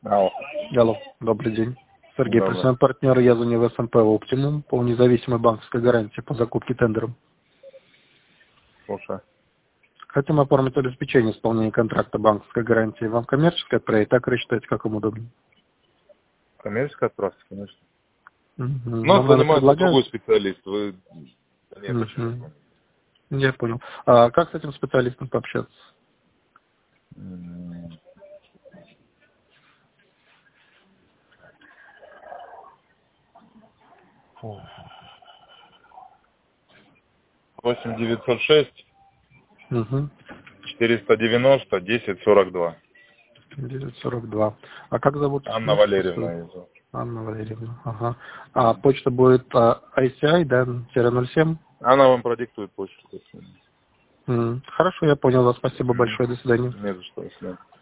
Алло. Алло, добрый день. Сергей, Добрый. профессиональный партнер Язуни в СМП Оптимум по независимой банковской гарантии по закупке тендером. Слушай. Хотим оформить обеспечение исполнения контракта банковской гарантии. Вам коммерческое отправить, так рассчитайте, как вам удобно. Коммерческая отправка, конечно. Нам, Нас наверное, занимается предлагают? другой специалист. Вы... Нет, почему? Я понял. А как с этим специалистом пообщаться? 8 906 Угу. 490 1042. 942. А как зовут? Анна Валерьевна. Ее зовут. Анна Валерьевна. Ага. А почта будет ICI, да, -07? Она вам продиктует почту. Хорошо, я понял вас. Спасибо большое. До свидания. Не за что, до свидания.